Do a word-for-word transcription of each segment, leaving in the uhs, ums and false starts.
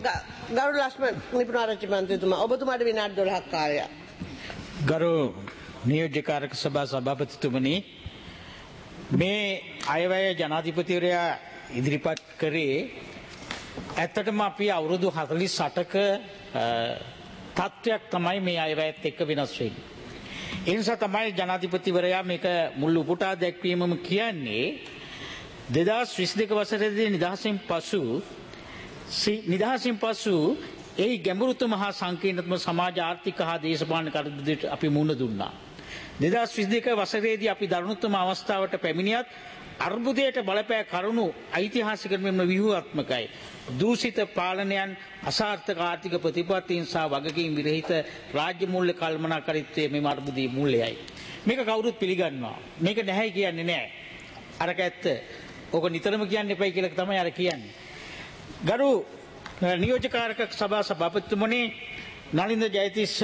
ගරු ලක්ෂ්මන් නිපුණාරච්චි මන්ත්‍රීතුමා ඔබතුමාට විනාඩි දොළහක් කාලයක්. ගරු නියෝජ්‍ය කාරක සභා සභාපතිතුමනි මේ අයවැය ජනාධිපතිවරයා ඉදිරිපත් කරේ ඇත්තටම අපි අවුරුදු හතළිස් අටක තත්ත්වයක් තමයි මේ අයවැයත් එක්ක වෙනස් වෙන්නේ. ඒ නිසා තමයි ජනාධිපතිවරයා මේක මුල් උපුටා දැක්වීමම කියන්නේ දෙදහස් විසිදෙක වසරේදී නිදහසින් පසු නිදහසින් පසු ඒ ගැඹුරුතම හා සංකීර්ණතම සමාජ ආර්ථික හා දේශපාලන කටයුතු අපි මුහුණ දුන්නා. දෙදහස් විසිදෙක වසරේදී අපි දරුණුතම අවස්ථාවට පැමිණියත් අර්බුදයට බලපෑ කරුණු ඓතිහාසික මෙන්ම ව්‍යුහාත්මකයි. දූෂිත පාලනයන් අසාර්ථක ආර්ථික ප්‍රතිපත්තීන් සහ වගකීම් විරහිත රාජ්‍ය මූල්‍ය කල්පනාකරීත්වයේ මෙම අර්බුදයේ මූලයයි. මේක කවුරුත් පිළිගන්නවා. මේක නැහැ කියන්නේ නැහැ. අරක ඇත්ත. ඕක නිතරම කියන්න එපයි කියලා තමයි අර කියන්නේ. ගරු නියෝජ්‍ය කාරක සභා සභාපතිතුමනි නලින්ද ජයතිස්ස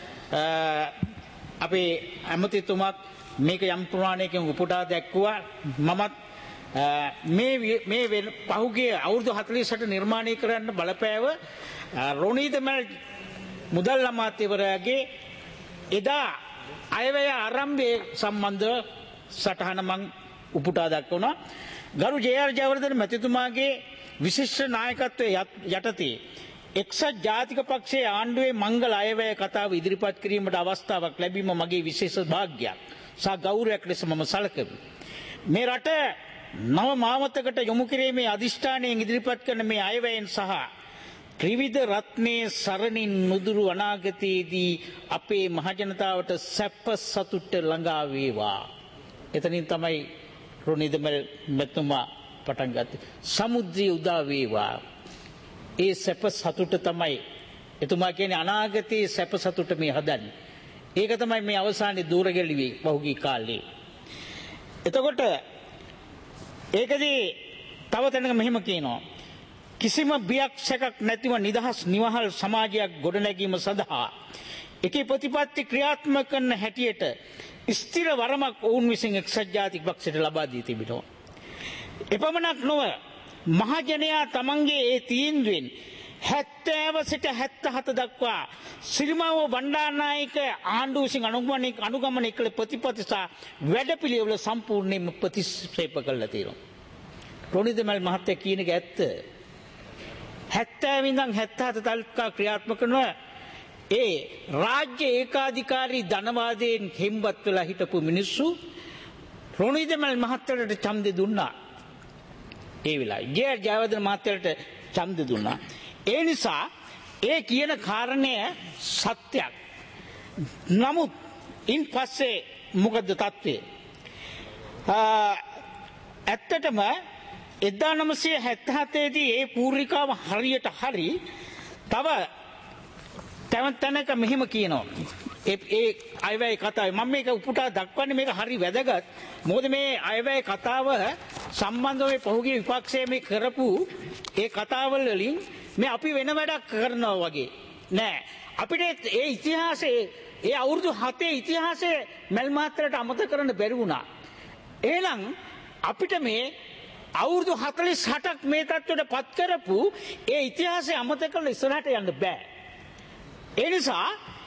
අපේ ඇමතිතුමත් මේක යම් ප්‍රමාණයකින් උපුටා දැක්වුවා. මමත් මේ මේ පහුගිය අවුරුදු හතළිස් අට නිර්මාණය කරන්න බලපෑව රොනීද මල් මුදල් අමාත්‍යවරයාගේ එදා අයවැය ආරම්භයේ සම්බන්ධ සටහන මං උපුටා දක්වනවා. ගරු ජේ.ආර්. ජයවර්ධන මැතිතුමාගේ විශිෂ්ට නායකත්වයේ යටතේ එක්සත් ජාතික පක්ෂයේ ආණ්ඩුවේ මංගල අයවැය කතාව ඉදිරිපත් කිරීමට අවස්ථාවක් ලැබීම මගේ විශේෂ භාග්‍යයක් සහ ගෞරවයක් ලෙස මම සැලකමි. මේ රට නව මාවතකට යොමු කිරීමේ අදිෂ්ඨානයෙන් ඉදිරිපත් කරන මේ අයවැයෙන් සහ ත්‍රිවිධ රත්නයේ සරණින් නුදුරු අනාගතයේදී අපේ මහජනතාවට සැප සතුට ළඟා වේවා. එතනින් තමයි රොනිද මෙතුමා පටන් ගත්තේ. සමුද්‍රය උදා වේවා. ඒ සැප සතුට තමයි එතුමා කියන්නේ අනාගතයේ සැප සතුට මේ හදන්නේ. ඒක තමයි මේ අවසානයේ දූර ගැලුවේ පහුගිය කාලේ. එතකොට ඒකදී තව තැනක මෙහෙම කියනවා. කිසිම බියක් සැකක් නැතිව නිදහස් නිවහල් සමාජයක් ගොඩනැගීම සඳහා එකේ ප්‍රතිපත්ති ක්‍රියාත්මක කරන හැටියට ස්ථිර වරමක් ඔවුන් විසින් එක්සත් ජාතික පක්ෂයට ලබා දී තිබෙනවා. එපමණක් නොව මහජනයා තමන්ගේ ඒ තීන්දුවෙන් හැත්තෑව සිට හැත්තහත දක්වා සිරිමාව බණ්ඩාරනායක ආණ්ඩුව විසින් අනුගමනය අනුගමනය කළ ප්‍රතිපත්ති සහ වැඩපිළිවෙල සම්පූර්ණයෙන්ම ප්‍රතික්ෂේප කළා තියෙනවා. රොනිද මල් මහත්තයා කියන එක ඇත්ත. හැත්තෑව ඉඳන් හැත්තහත දක්වා ක්‍රියාත්මක කරන ඒ රාජ්‍ය ඒකාධිකාරී ධනවාදයෙන් හෙම්බත් වෙලා හිටපු මිනිස්සු රොනිද මල් මහත්තයාට ඡන්දෙ දුන්නා. ඒ වෙලාවේ ජේ.ආර්. ජයවර්ධන මහත්තයාට ඡන්දෙ දුන්නා. ඒ නිසා ඒ කියන කාරණය සත්‍යයක්. නමුත් ඉන් පස්සේ මොකද තත්ත්වය? ඇත්තටම එක්දාස් නවසිය හැත්තෑ දී ඒ පූර්විකාව හරියට හරි තව තවත් තැනක මෙහෙම කියනවා. ඒ ඒ අයවැය කතාවේ මම මේක උපුටා දක්වන්නේ මේක හරි වැදගත්. මොකද මේ අයවැය කතාව සම්බන්ධව මේ පහුගිය විපක්ෂයේ මේ කරපු ඒ කතාවල් වලින් මේ අපි වෙන වැඩක් කරනවා වගේ නෑ. අපිට ඒ ඉතිහාසයේ ඒ අවුරුදු හතේ ඉතිහාසයේ මල් මාත්‍රයට අමතක කරන්න බැරි වුණා. එහෙනම් අපිට මේ අවුරුදු හතළිස් අටක් මේ තත්ත්වයට පත් කරපු ඒ ඉතිහාසය අමතක කරලා ඉස්සරහට යන්න බෑ. ඒ නිසා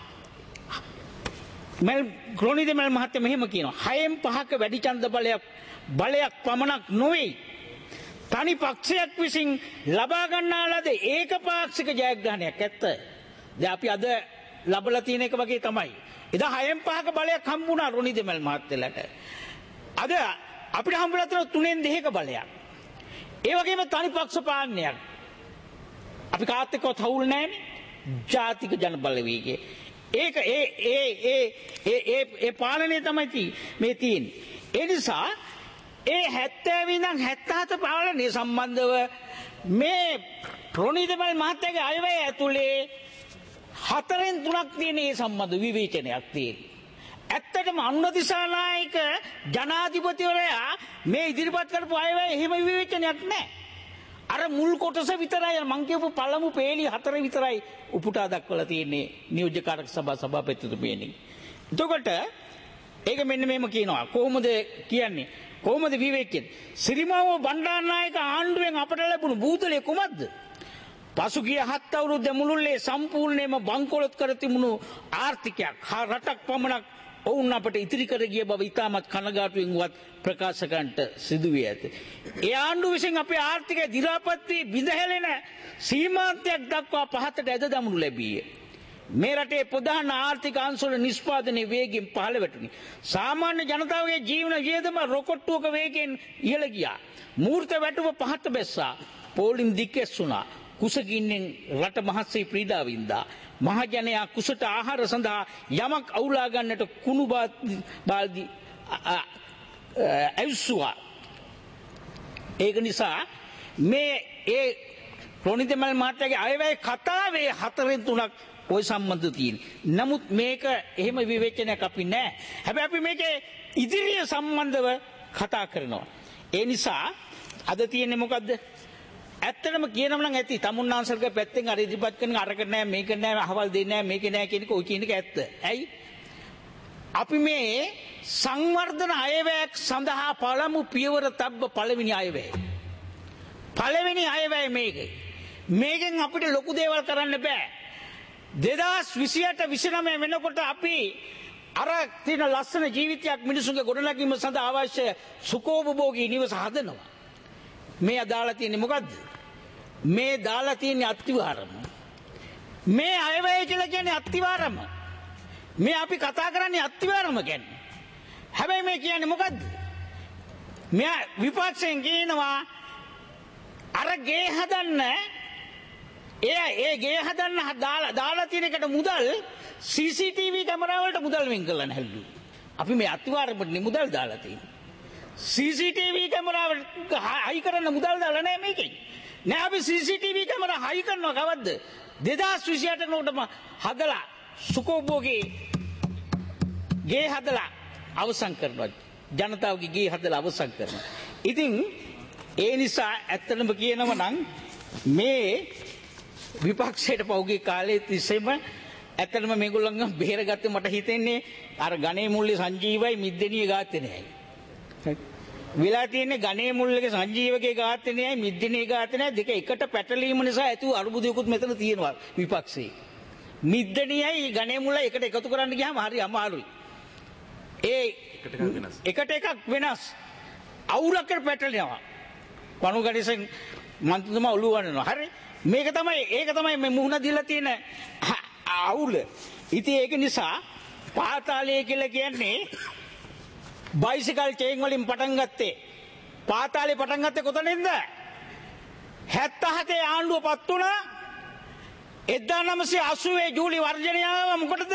මල් ග්‍රොනිද මල් මහත්තයා මෙහෙම කියනවා. හයෙන් පහක වැඩි ඡන්ද බලයක් බලයක් පමණක් නොවේ. තනි පක්ෂයක් විසින් ලබා ගන්නා ලද ඒකපාක්ෂික ජයග්‍රහණයක් ඇත්ත. දැන් අපි අද ලබලා තියෙන එක වගේ තමයි. එදා හයෙන් පහක බලයක් හම්බුණා රොනිද මල් මහත්තයාට. අද අපිට හම්බුලා තියෙන තුනෙන් දෙකක බලයක්. ඒ වගේම තනි පක්ෂ පාලනයක්. අපි කාත් එක්කවත් හවුල් නැහැනේ. ජාතික ජන බලවේගය. ඒක ඒ ඒ ඒ ඒ ඒ පාලනය තමයි මේ තියෙන්නේ. ඒ නිසා ඒ හැත්තෑව ඉඳන් හැත්තහත පාලනය සම්බන්ධව මේ රොනිද මල් මහත්තයාගේ අයවැය ඇතුලේ හතරෙන් තුනක් තියෙන ඒ සම්බන්ධ විවේචනයක් තියෙනවා. ඇත්තටම අනුර දිසානායක ජනාධිපතිවරයා මේ ඉදිරිපත් කරපු අයවැය එහෙම විවේචනයක් නැහැ. අර මුල් කොටස විතරයි මං කියපු පළමු පේලි හතර විතරයි උපුටා දක්වලා තියෙන්නේ නියෝජ්‍ය කාරක සභා සභාපතිතුමියනි. එතකොට ඒක මෙන්න මෙහෙම කියනවා. කොහොමද කියන්නේ? කොහොමද විවේකයෙන්? සිරිමාව බණ්ඩාරනායක ආණ්ඩුවෙන් අපට ලැබුණු බූතලේ කුමක්ද? පසුගිය හත් අවුරුද්ද මුළුල්ලේ සම්පූර්ණයෙන්ම බංකොලොත් කර තිබුණු ආර්ථිකයක් හා රටක් පමණක් ඔවුන් අපට ඉතිරි කර ගිය බව ඉතාමත් කනගාටුවෙන්වත් ප්‍රකාශ කරන්නට සිදු වී ඇත. ඒ ආණ්ඩුව විසින් අපේ ආර්ථිකය දි รา පත් වී බිඳහැලෙන සීමාන්තයක් දක්වා පහතට ඇද දමනු ලැබීය. මේ රටේ ප්‍රධාන ආර්ථික අංශවල නිෂ්පාදනයේ වේගයෙන් පහළ වැටුණි. සාමාන්‍ය ජනතාවගේ ජීවන වියදම රොකොට්ටුවක වේගයෙන් ඉහළ ගියා. මූර්ත වැටුප පහත බැස්සා. පෝලිම් දික්කෙස් වුණා. කුසගින්නෙන් රට මහත්සේ පීඩා වින්දා. මහජනයා කුසට ආහාර සඳහා යමක් අවුලා ගන්නට කුණු බාල්දි ඇවිස්සුවා. ඒක නිසා මේ ඒ රොනිතමල් මහත්තයාගේ අයවැය කතාවේ හතරෙන් තුනක් ඔය සම්බන්ධ තියෙන. නමුත් මේක එහෙම විවේචනයක් අපි නැහැ. හැබැයි අපි මේකේ ඉදිරිය සම්බන්ධව කතා කරනවා. ඒ නිසා අද තියෙන්නේ මොකද්ද? ඇත්තටම කියනම නම් ඇති තමුන්නාන්සර්ගේ පැත්තෙන් අර ඉදිරිපත් කරන අරක නෑ මේක නෑ අහවල් දෙන්නේ නෑ මේක නෑ කියන එක ඔය කියන එක ඇත්ත. ඇයි? අපි මේ සංවර්ධන අයවැයක් සඳහා පළමු පියවර තබ්බ පළවෙනි අයවැය. පළවෙනි අයවැය මේක. මේකෙන් අපිට ලොකු දේවල් කරන්න බෑ. දෙදාස් විසිඅට විසිනවය වෙනකොට අපි අර තියෙන ලස්සන ජීවිතයක් මිනිසුන්ගේ ගොඩනැගීම සඳහා අවශ්‍ය සුඛෝපභෝගී නිවස හදනවා. මේ අදාලා තියෙන්නේ මොකද්ද? මේ දාලා තියෙන්නේ අත්තිවාරම. මේ අයවැය කියලා කියන්නේ අත්තිවාරම. මේ අපි කතා කරන්නේ අත්තිවාරම ගැන. හැබැයි මේ කියන්නේ මොකද්ද? මෙයා විපක්ෂයෙන් කියනවා අර ගේ හදන්න ඒ ඒ ගේ හදන්න දාලා දාලා තියෙන එකට මුදල් සී සී ටී වී කැමරා වලට මුදල් වෙන් කරලා නැහැලු. අපි මේ අත්තිවාරමට මුදල් දාලා තියෙන්නේ. සී සී ටී වී කැමරා හයි කරන්න මුදල් දාලා නැහැ මේකෙන්. නෑ අපි සී සී ටී වී කැමරා හයි කරනවා කවද්ද? දෙදාස් විසිඅට නෝටම හදලා සුඛෝභෝගී ගේ හදලා අවසන් කරනවා. ජනතාවගේ ගේ හදලා අවසන් කරනවා. ඉතින් ඒ නිසා ඇත්තටම කියනව නම් මේ විපක්ෂයට පෞගේ කාලයේ තිස්සෙම ඇත්තටම මේගොල්ලන්ගම බේරගත්තේ මට හිතෙන්නේ අර ගණේ මුල්ලේ සංජීවයි මිද්දෙනිය ගාත්තේ නැහැ. වෙලා තියෙන්නේ ගණේ මුල්ලගේ සංජීවකේ ගාත්තේ නැහැ මිද්දෙනිය ගාත්තේ නැහැ දෙක එකට පැටලීම නිසා ඇති වූ අරුබුදයකුත් මෙතන තියෙනවා විපක්ෂේ. මිද්දෙනියයි ගණේ මුල්ලයි එකට එකතු කරන්න ගියාම හරි අමාරුයි. ඒ එකට එකක් වෙනස්. අවුලකට පැටලෙනවා. පණුගඩිසෙන් මන්ත්‍රතුමා ඔළුව වන්නනවා. හරි මේක තමයි ඒක තමයි මේ මුහුණ දීලා තියෙන අවුල. ඉතින් ඒක නිසා පාතාලය කියලා කියන්නේ බයිසිකල් චේන් වලින් පටන් ගත්තේ. පාතාලේ පටන් ගත්තේ කොතනින්ද? හැත්තෑ ආණ්ඩුව පත් වුණා. එක්දාස් නවසිය අසූවේ ජූලි වර්ජනය ආව මොකටද?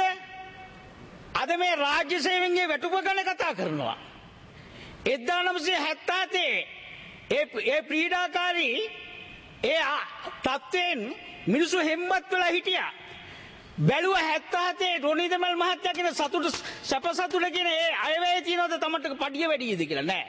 අද මේ රාජ්‍ය සේවකගේ වැටුප ගැන කතා කරනවා. එක්දාස් නවසිය හැත්තෑ ඒ ඒ පීඩාකාරී ඒ තත්ත්වෙන් මිනිස්සු හෙම්බත් වෙලා හිටියා. බැලුව හැත්තෑ රොනිදමල් මහත්තයා කියන සතුට සැප සතුට කියන ඒ අයවැය තියනවද තමට පඩිය වැඩිද කියලා? නෑ.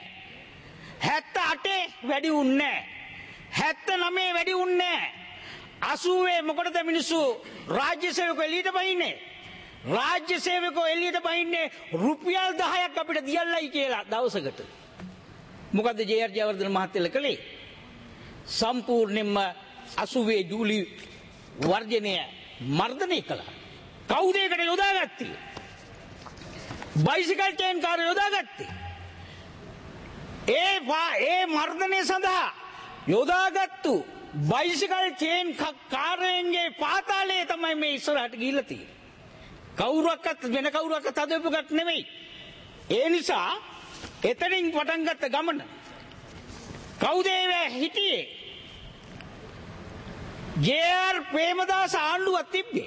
හැත්තෑ වැඩි උන්නේ නෑ. හැත්තනවය වැඩි උන්නේ නෑ. අසූවේ මොකටද මිනිස්සු රාජ්‍ය සේවකයෝ එළියට බහින්නේ? රාජ්‍ය සේවකයෝ එළියට බහින්නේ රුපියල් දහයක් අපිට දියල්ලයි කියලා දවසකට. මොකද්ද ජේ ආර් ජයවර්ධන මහත්තයා කළේ? සම්පූර්ණයෙන්ම අසූවේ ජූලි වර්ජනය මර්ධනය කළා. කවුද ඒකට යොදාගත්තේ? බයිසිකල් චේන් කාරයෝ යොදාගත්තේ. ඒ ඒ මර්ධනය සඳහා යොදාගත්තු බයිසිකල් චේන් කාරයන්ගේ පාතාලයේ තමයි මේ ඉස්සරහට ගිහිල්ලා තියෙන්නේ. කවුරුවක්වත් වෙන කවුරුවක්වත් හදපු එකක් නෙමෙයි. ඒ නිසා එතනින් පටන් ගත්ත ගමන කවුද ඒ හිටියේ? ජේ ආර් ප්‍රේමදාස ආණ්ඩුවක් තිබ්බේ.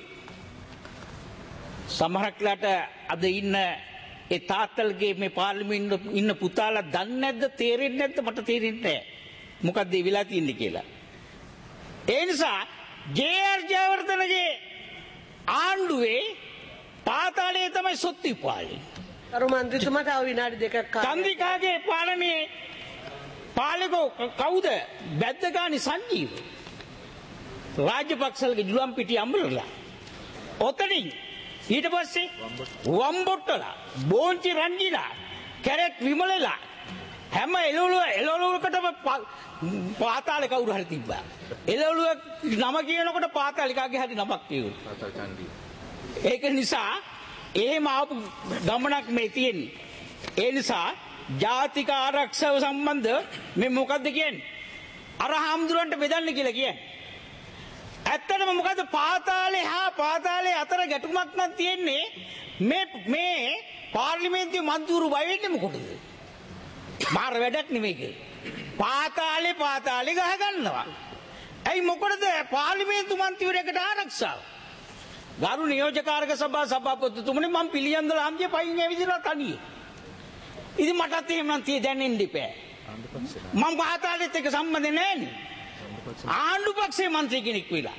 සමහරක්ලාට අද ඉන්න ඒ තාත්තල්ගේ මේ පාර්ලිමේන්තුවේ ඉන්න පුතාලා දන්නේ නැද්ද තේරෙන්නේ නැද්ද? මට තේරෙන්නේ නැහැ. මොකක්ද ඒ වෙලා තියෙන්නේ කියලා. ඒ නිසා ජේ ආර් ජයවර්ධනගේ ආණ්ඩුවේ පාතාලයේ තමයි සොත්තු පාලේ. අර මන්ත්‍රීතුමා තව විනාඩි දෙකක් කාලය. චන්ද්‍රිකාගේ පාලනයේ පාලකෝ කවුද? බැද්දගානි සංජීව. රාජපක්ෂලගේ ජුලම් පිටිය අම්බලලා. ඔතනින් ඊට පස්සේ වම්බොට්ටලා, බෝන්චි රංජිලා, කැරට් විමලලා, හැම එළවලු එළවලුවකටම පාතාලේ කවුරු හරි තිබ්බා. එළවලුව නම කියනකොට පාතාලිකාගේ හරි නමක් කියුවා. ඒක නිසා එහෙම ආපු ගමනක් මේ තියෙන්නේ. ඒ නිසා ජාතික ආරක්ෂාව සම්බන්ධ මේ මොකද්ද කියන්නේ? අර හාමුදුරන්ට බෙදන්න කියලා කියන්නේ. ඇත්තටම මොකද්ද පාතාලේ හා පාතාලේ අතර ගැටුමක් නම් තියෙන්නේ මේ මේ පාර්ලිමේන්තුවේ මන්ත්‍රීවරු බය වෙන්නේ මොකටද? මාර වැඩක් නෙමෙයි. පාතාලේ පාතාලේ ගහ ගන්නවා. ඇයි මොකටද පාර්ලිමේන්තු මන්ත්‍රීවරයෙකුට ආරක්ෂාව? ගරු නියෝජකාරක සභා සභාපතිතුමනි මම පිළියන්දලා හන්දියේ පයින් ඇවිදිනවා තනියේ. ඉතින් මටත් එහෙම නම් තිය දැනෙන්න ඉපෑ. මම පාතාලෙත් එක්ක සම්බන්ධ නැහැනේ. ආණ්ඩු පක්ෂයේ මන්ත්‍රී කෙනෙක් වෙලා.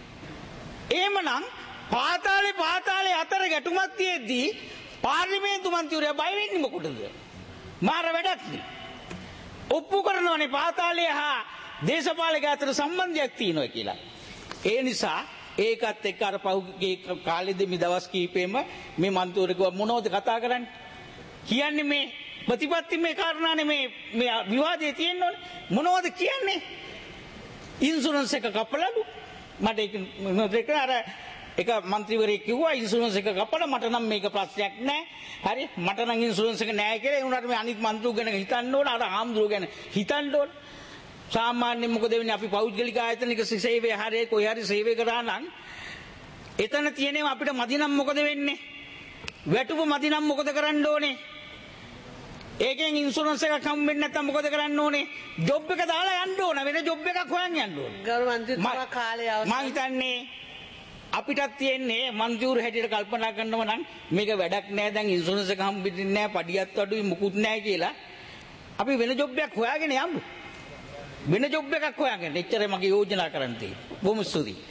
එහෙමනම් පාතාලේ පාතාලේ අතර ගැටුමක් තියෙද්දී පාර්ලිමේන්තු මන්ත්‍රීවරයා බය වෙන්නේ මොකටද? මාර වැඩක් නේ. ඔප්පු කරනවානේ පාතාලේ හා දේශපාලක අතර සම්බන්ධයක් තියෙනවා කියලා. ඒ නිසා ඒකත් එක්ක අර පහුගිය කාලෙදී මේ දවස් කීපෙම මේ මන්ත්‍රීවරයා මොනවද කතා කරන්නේ? කියන්නේ මේ ප්‍රතිපත්ති මේ කාරණානේ මේ මේ විවාදයේ තියෙන්නේ මොනවද කියන්නේ? ඉන්ෂුරන්ස් එක කපලලු මට ඒක නොදෙක අර එක മന്ത്രിවරයෙක් කිව්වා ඉන්ෂුරන්ස් එක කපලා මට නම් මේක ප්‍රශ්නයක් නෑ හරි මට නම් ඉන්ෂුරන්ස් එක නෑ කියලා ඒ උනාට මේ අනිත් മന്ത്രിව ගැන හිතන්න ඕන අර ආම්දුර ගැන හිතන්න ඕන සාමාන්‍යයෙන් මොකද වෙන්නේ අපි පෞද්ගලික ආයතනික සේවය හරිය කොයි හරි සේවය කරා නම් එතන තියෙනවා අපිට මදි නම් මොකද වෙන්නේ වැටුප මදි නම් මොකද කරන්න ඕනේ ඒකෙන් ඉන්ෂුරන්ස් එකක් හම් වෙන්නේ නැත්නම් මොකද කරන්න ඕනේ? ජොබ් එක දාලා යන්න ඕන. වෙන ජොබ් එකක් හොයන් යන්න ඕන. ගරු මන්ත්‍රීතුමා කාලේ අවසන්. මම හිතන්නේ අපිටත් තියෙන්නේ මන්ත්‍රීවරු හැටියට කල්පනා කරනවා නම් මේක වැඩක් නෑ දැන් ඉන්ෂුරන්ස් එක හම්බෙන්නේ නෑ පඩියත් අඩුයි මුකුත් නෑ කියලා. අපි වෙන ජොබ් එකක් හොයාගෙන යමු. වෙන ජොබ් එකක් හොයාගෙන. එච්චරයි මගේ යෝජනා කරන්න තියෙන්නේ. බොහොම ස්තුතියි.